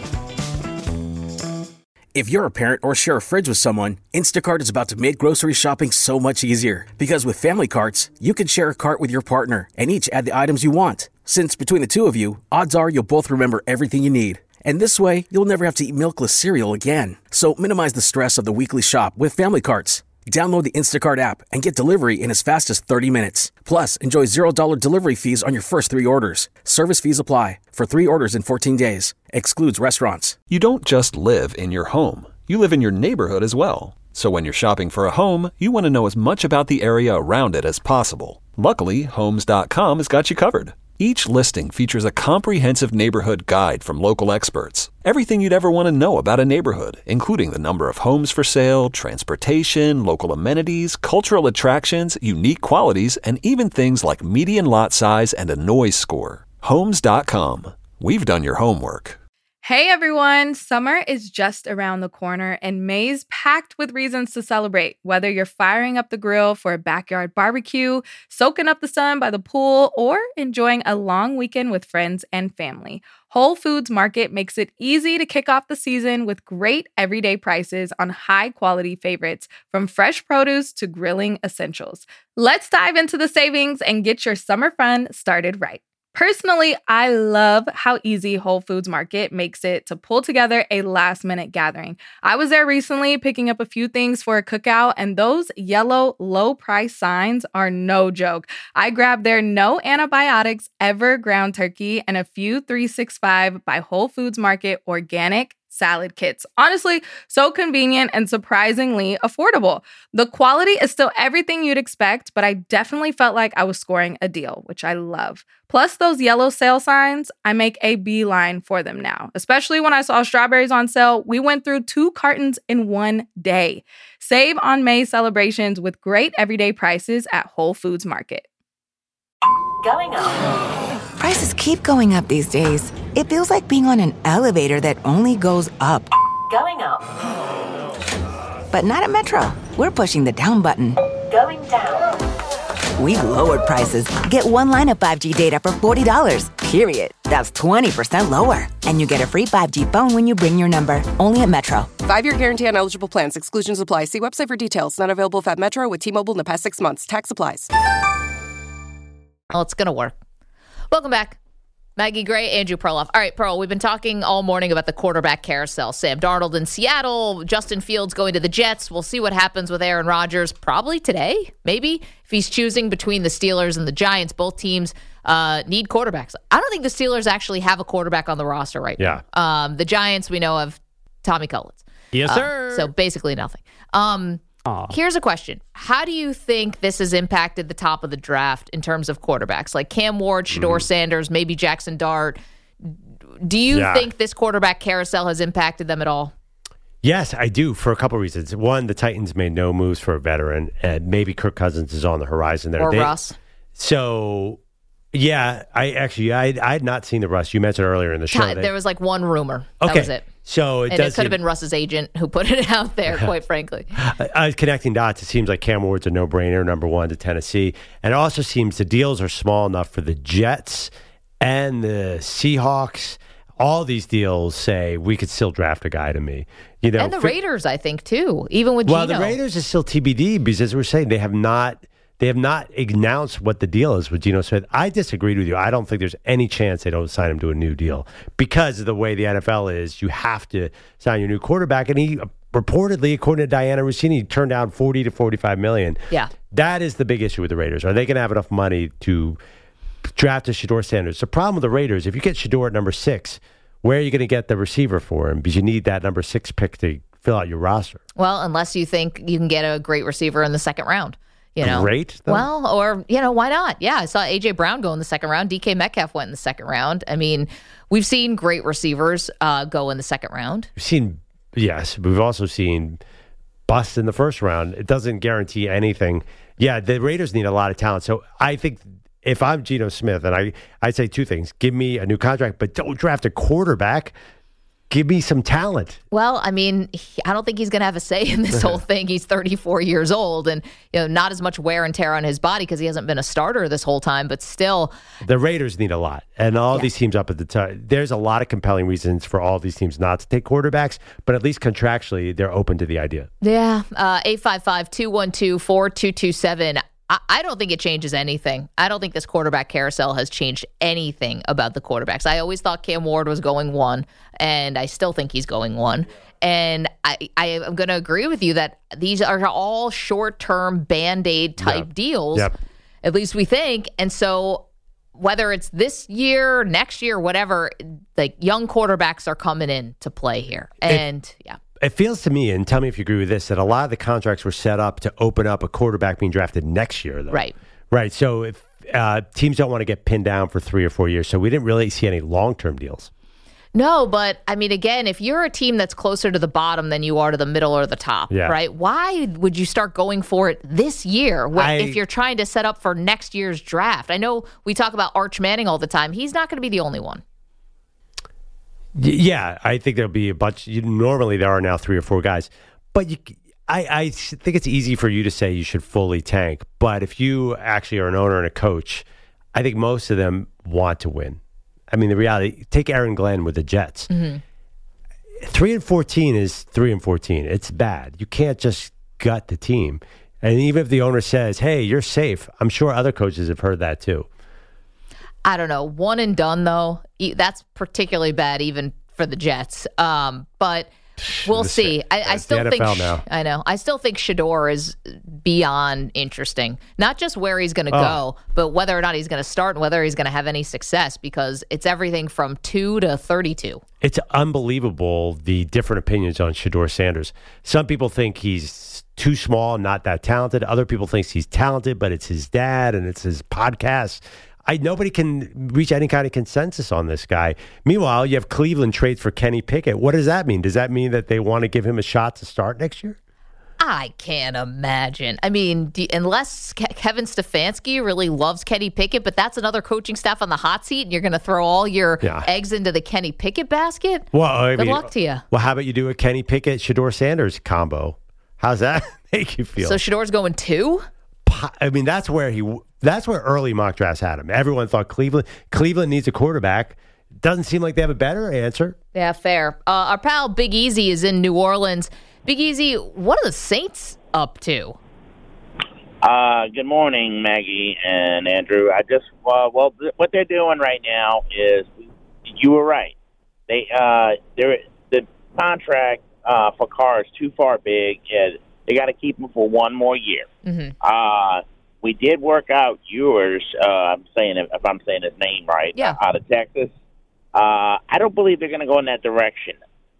If you're a parent or share a fridge with someone, Instacart is about to make grocery shopping so much easier. Because with family carts, you can share a cart with your partner and each add the items you want. Since between the two of you, odds are you'll both remember everything you need. And this way, you'll never have to eat milkless cereal again. So minimize the stress of the weekly shop with family carts. Download the Instacart app and get delivery in as fast as 30 minutes. Plus, enjoy $0 delivery fees on your first 3 orders. Service fees apply. For 3 orders in 14 days. Excludes restaurants. You don't just live in your home. You live in your neighborhood as well. So when you're shopping for a home, you want to know as much about the area around it as possible. Luckily, Homes.com has got you covered. Each listing features a comprehensive neighborhood guide from local experts. Everything you'd ever want to know about a neighborhood, including the number of homes for sale, transportation, local amenities, cultural attractions, unique qualities, and even things like median lot size and a noise score. Homes.com. We've done your homework. Hey everyone, summer is just around the corner and May's packed with reasons to celebrate. Whether you're firing up the grill for a backyard barbecue, soaking up the sun by the pool, or enjoying a long weekend with friends and family, Whole Foods Market makes it easy to kick off the season with great everyday prices on high-quality favorites, from fresh produce to grilling essentials. Let's dive into the savings and get your summer fun started right. Personally, I love how easy Whole Foods Market makes it to pull together a last-minute gathering. I was there recently picking up a few things for a cookout, and those yellow low-price signs are no joke. I grabbed their no antibiotics ever ground turkey and a few 365 by Whole Foods Market organic salad kits. Honestly, so convenient and surprisingly affordable. The quality is still everything you'd expect, but I definitely felt like I was scoring a deal, which I love. Plus those yellow sale signs, I make a beeline for them now. Especially when I saw strawberries on sale, we went through 2 cartons in one day. Save on May celebrations with great everyday prices at Whole Foods Market. Going up. Prices keep going up these days. It feels like being on an elevator that only goes up. Going up. But not at Metro. We're pushing the down button. Going down. We've lowered prices. Get one line of 5G data for $40, period. That's 20% lower. And you get a free 5G phone when you bring your number. Only at Metro. 5-year guarantee on eligible plans. Exclusions apply. See website for details. Not available at Metro with T-Mobile in the past 6 months. Tax applies. Well, it's going to work. Welcome back. Maggie Gray, Andrew Perloff. All right, Pearl, we've been talking all morning about the quarterback carousel. Sam Darnold in Seattle, Justin Fields going to the Jets. We'll see what happens with Aaron Rodgers probably today, maybe, if he's choosing between the Steelers and the Giants. Both teams need quarterbacks. I don't think the Steelers actually have a quarterback on the roster right now. The Giants, we know, have Tommy Cullins. Yes, sir. So basically nothing. Here's a question. How do you think this has impacted the top of the draft in terms of quarterbacks? Like Cam Ward, Shedeur Sanders, maybe Jackson Dart. Do you think this quarterback carousel has impacted them at all? Yes, I do, for a couple of reasons. One, the Titans made no moves for a veteran, and maybe Kirk Cousins is on the horizon there. Or Russ. So, yeah, I had not seen the Russ. You mentioned earlier in the show. There was like one rumor. Okay. That was it. So it could have been Russ's agent who put it out there, quite frankly. I was connecting dots. It seems like Cam Ward's a no-brainer, number one to Tennessee. And it also seems the deals are small enough for the Jets and the Seahawks. All these deals say we could still draft a guy to me. And the Raiders, I think, too, even with Geno. Well, the Raiders is still TBD because, as we're saying, they have not announced what the deal is with Geno Smith. I disagreed with you. I don't think there's any chance they don't sign him to a new deal because of the way the NFL is. You have to sign your new quarterback, and he reportedly, according to Dianna Russini, turned down $40 to $45 million. Yeah, that is the big issue with the Raiders. Are they going to have enough money to draft a Shedeur Sanders? The problem with the Raiders, if you get Shedeur at number 6, where are you going to get the receiver for him? Because you need that number 6 pick to fill out your roster. Well, unless you think you can get a great receiver in the second round. Great? Though? Well, or, why not? Yeah, I saw A.J. Brown go in the second round. DK Metcalf went in the second round. I mean, we've seen great receivers go in the second round. We've also seen bust in the first round. It doesn't guarantee anything. Yeah, the Raiders need a lot of talent. So I think if I'm Geno Smith, and I'd say two things. Give me a new contract, but don't draft a quarterback. Give me some talent. Well, I mean, I don't think he's going to have a say in this whole thing. He's 34 years old and not as much wear and tear on his body because he hasn't been a starter this whole time, but still. The Raiders need a lot. And all these teams up at the top, there's a lot of compelling reasons for all these teams not to take quarterbacks, but at least contractually, they're open to the idea. Yeah. 855-212-4227. I don't think it changes anything. I don't think this quarterback carousel has changed anything about the quarterbacks. I always thought Cam Ward was going 1, and I still think he's going 1. And I am going to agree with you that these are all short-term Band-Aid type deals, at least we think. And so whether it's this year, next year, whatever, like young quarterbacks are coming in to play here. And It feels to me, and tell me if you agree with this, that a lot of the contracts were set up to open up a quarterback being drafted next year, though. Right. So if teams don't want to get pinned down for 3 or 4 years, so we didn't really see any long-term deals. No, but I mean, again, if you're a team that's closer to the bottom than you are to the middle or the top, right? Why would you start going for it this year if you're trying to set up for next year's draft? I know we talk about Arch Manning all the time. He's not going to be the only one. Yeah, I think there'll be a bunch. Normally, there are now 3 or 4 guys. But I think it's easy for you to say you should fully tank. But if you actually are an owner and a coach, I think most of them want to win. I mean, the reality, take Aaron Glenn with the Jets. 3-14 is 3-14. It's bad. You can't just gut the team. And even if the owner says, hey, you're safe, I'm sure other coaches have heard that too. I don't know. One and done, though. That's particularly bad even for the Jets. But we'll see. I still think I know. I still think Shedeur is beyond interesting. Not just where he's going to go, but whether or not he's going to start and whether he's going to have any success because it's everything from 2 to 32. It's unbelievable the different opinions on Shedeur Sanders. Some people think he's too small, not that talented. Other people think he's talented, but it's his dad and it's his podcast. Nobody can reach any kind of consensus on this guy. Meanwhile, you have Cleveland trades for Kenny Pickett. What does that mean? Does that mean that they want to give him a shot to start next year? I can't imagine. I mean, unless Kevin Stefanski really loves Kenny Pickett, but that's another coaching staff on the hot seat, and you're going to throw all your eggs into the Kenny Pickett basket? Well, good luck to you. Well, how about you do a Kenny Pickett, Shedeur Sanders combo? How's that make you feel? So Shedeur's going 2? I mean, that's where early mock drafts had him. Everyone thought Cleveland needs a quarterback. Doesn't seem like they have a better answer. Yeah, fair. Our pal Big Easy is in New Orleans. Big Easy, what are the Saints up to? Good morning, Maggie and Andrew. What they're doing right now is, you were right. The contract for Carr is too far big. They got to keep him for one more year. We did work out Ewers. If I'm saying his name right, out of Texas. I don't believe they're going to go in that direction.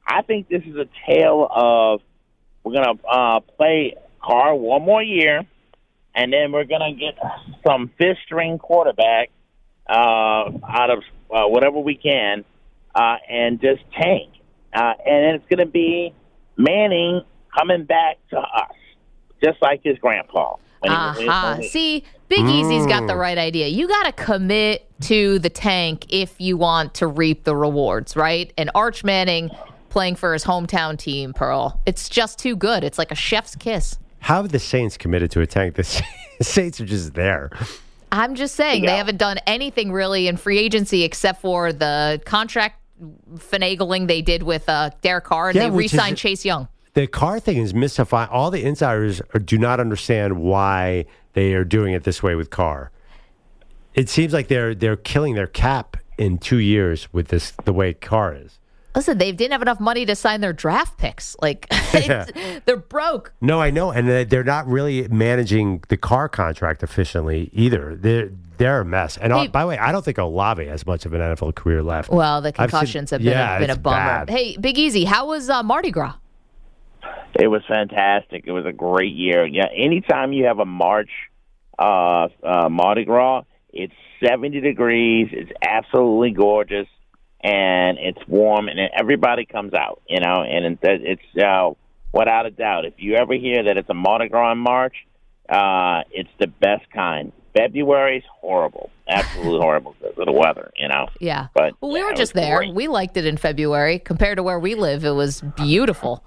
I think this is a tale of we're going to play Carr one more year, and then we're going to get some fifth-string quarterback out of whatever we can and just tank. And then it's going to be Manning coming back to us, just like his grandpa. See, Big Easy's got the right idea. You got to commit to the tank if you want to reap the rewards, right? And Arch Manning playing for his hometown team, Pearl, it's just too good. It's like a chef's kiss. How have the Saints committed to a tank? The Saints are just there. I'm just saying they haven't done anything really in free agency except for the contract finagling they did with Derek Carr, and they re-signed Chase Young. The Carr thing is mystifying. All the insiders do not understand why they are doing it this way with Carr. It seems like they're killing their cap in 2 years with the way Carr is. Listen, they didn't have enough money to sign their draft picks. Like, they're broke. No, I know. And they're not really managing the Carr contract efficiently either. They're a mess. And by the way, I don't think Olave has much of an NFL career left. Well, the concussions have been a bummer. Bad. Hey, Big Easy, how was Mardi Gras? It was fantastic. It was a great year. Yeah, anytime you have a March Mardi Gras, it's 70 degrees. It's absolutely gorgeous. And it's warm, and everybody comes out, and it's without a doubt. If you ever hear that it's a Mardi Gras in March, it's the best kind. February's horrible, absolutely horrible because of the weather, Yeah. But we were just there. Great. We liked it in February. Compared to where we live, it was beautiful.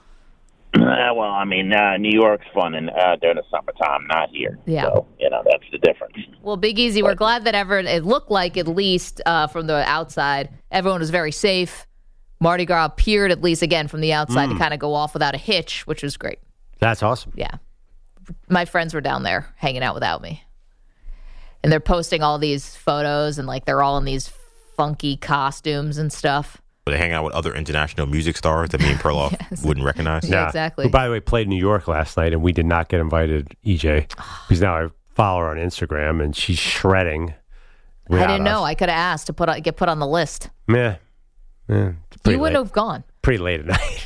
New York's fun during the summertime, not here. Yeah. So, that's the difference. Well, Big Easy, we're glad that it looked like, at least from the outside, everyone was very safe. Mardi Gras appeared, at least, again, from the outside to kind of go off without a hitch, which was great. That's awesome. Yeah. My friends were down there hanging out without me. And they're posting all these photos, and, they're all in these funky costumes and stuff. They hang out with other international music stars that me and Perloff wouldn't recognize. Yeah, exactly. Who, by the way, played in New York last night, and we did not get invited, EJ, because now I follow her on Instagram, and she's shredding. I didn't know. I could have asked to get put on the list. Yeah. You wouldn't have gone. Pretty late at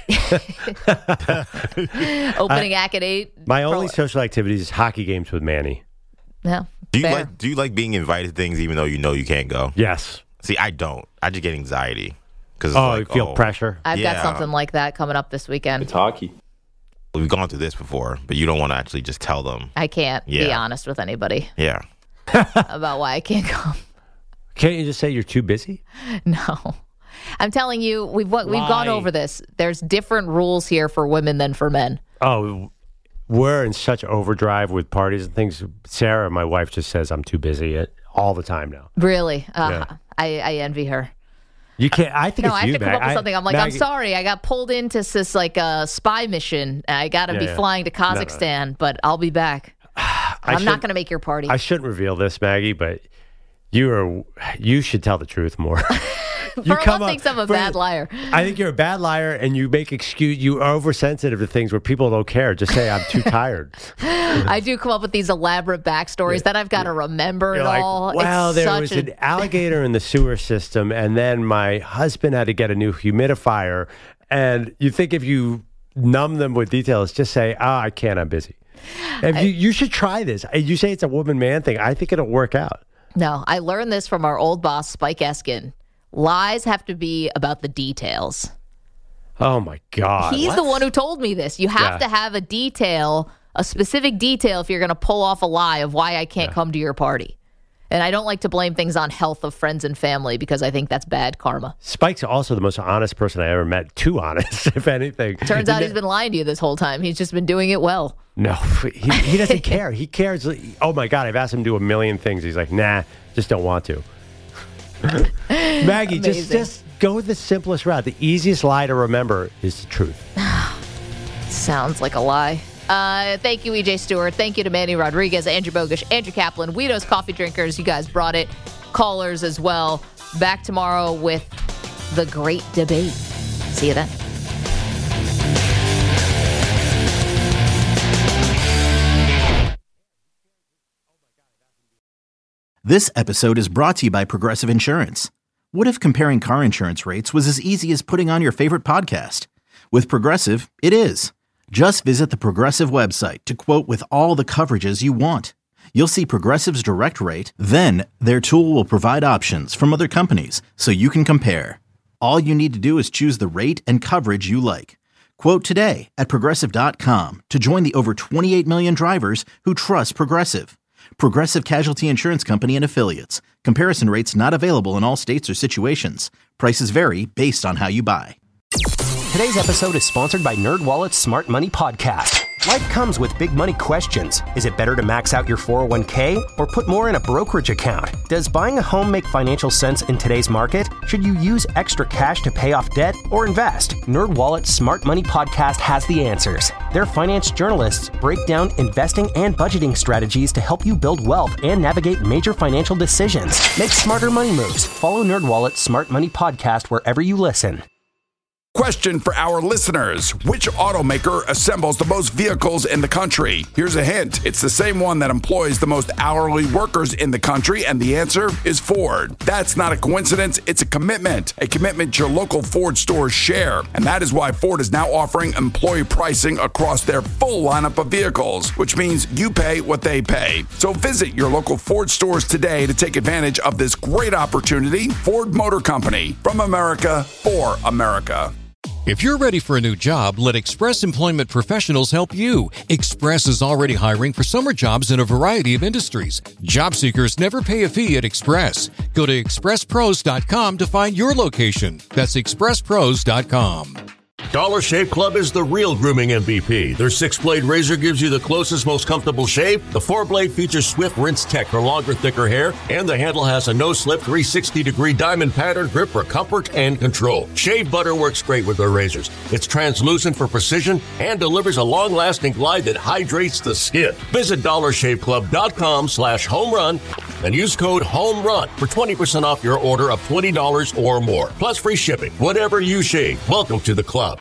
night. Opening act at 8. My only social activity is hockey games with Manny. Yeah. Do you like being invited to things even though you know you can't go? Yes. See, I don't. I just get anxiety. You feel pressure? I've got something like that coming up this weekend. It's hockey. We've gone through this before, but you don't want to actually just tell them. I can't be honest with anybody. Yeah. About why I can't come. Can't you just say you're too busy? No. I'm telling you, we've gone over this. There's different rules here for women than for men. Oh, we're in such overdrive with parties and things. Sarah, my wife, just says I'm too busy all the time now. Really? Yeah. I envy her. You can't. I think no, it's I have you, to come up with something. I'm like, Maggie, I'm sorry, I got pulled into this spy mission. I got to be flying to Kazakhstan, but I'll be back. I'm not going to make your party. I shouldn't reveal this, Maggie, but you should tell the truth more. Pearl thinks I'm a bad liar. I think you're a bad liar, and you you are oversensitive to things where people don't care. Just say I'm too tired. I do come up with these elaborate backstories that I've got to remember it all. Well, there was an alligator in the sewer system, and then my husband had to get a new humidifier. And you think if you numb them with details, just say, I can't, I'm busy. You should try this. You say it's a woman-man thing. I think it'll work out. No, I learned this from our old boss, Spike Eskin. Lies have to be about the details. Oh, my God. He's the one who told me this. You have to have a specific detail if you're going to pull off a lie of why I can't come to your party. And I don't like to blame things on health of friends and family because I think that's bad karma. Spike's also the most honest person I ever met. Too honest, if anything. Turns out he's been lying to you this whole time. He's just been doing it well. No, he doesn't care. He cares. Oh, my God, I've asked him to do a million things. He's like, nah, just don't want to. Maggie, just go with the simplest route. The easiest lie to remember is the truth. Sounds like a lie. Thank you, EJ Stewart. Thank you to Manny Rodriguez, Andrew Bogusch, Andrew Kaplan, Guido's Coffee Drinkers. You guys brought it. Callers as well. Back tomorrow with the great debate. See you then. This episode is brought to you by Progressive Insurance. What if comparing car insurance rates was as easy as putting on your favorite podcast? With Progressive, it is. Just visit the Progressive website to quote with all the coverages you want. You'll see Progressive's direct rate, then their tool will provide options from other companies so you can compare. All you need to do is choose the rate and coverage you like. Quote today at Progressive.com to join the over 28 million drivers who trust Progressive. Progressive Casualty Insurance Company and Affiliates. Comparison rates not available in all states or situations. Prices vary based on how you buy. Today's episode is sponsored by NerdWallet's Smart Money Podcast. Life comes with big money questions. Is it better to max out your 401k or put more in a brokerage account? Does buying a home make financial sense in today's market? Should you use extra cash to pay off debt or invest? NerdWallet's Smart Money Podcast has the answers. Their finance journalists break down investing and budgeting strategies to help you build wealth and navigate major financial decisions. Make smarter money moves. Follow NerdWallet's Smart Money Podcast wherever you listen. Question for our listeners. Which automaker assembles the most vehicles in the country? Here's a hint. It's the same one that employs the most hourly workers in the country, and the answer is Ford. That's not a coincidence. It's a commitment your local Ford stores share. And that is why Ford is now offering employee pricing across their full lineup of vehicles, which means you pay what they pay. So visit your local Ford stores today to take advantage of this great opportunity. Ford Motor Company, from America for America. If you're ready for a new job, let Express Employment Professionals help you. Express is already hiring for summer jobs in a variety of industries. Job seekers never pay a fee at Express. Go to expresspros.com to find your location. That's expresspros.com. Dollar Shave Club is the real grooming MVP. Their 6-blade razor gives you the closest, most comfortable shave. The 4-blade features swift rinse tech for longer, thicker hair. And the handle has a no-slip 360-degree diamond pattern grip for comfort and control. Shave butter works great with their razors. It's translucent for precision and delivers a long-lasting glide that hydrates the skin. Visit DollarShaveClub.com/homerun and use code HOMERUN for 20% off your order of $20 or more. Plus free shipping. Whatever you shave, welcome to the club.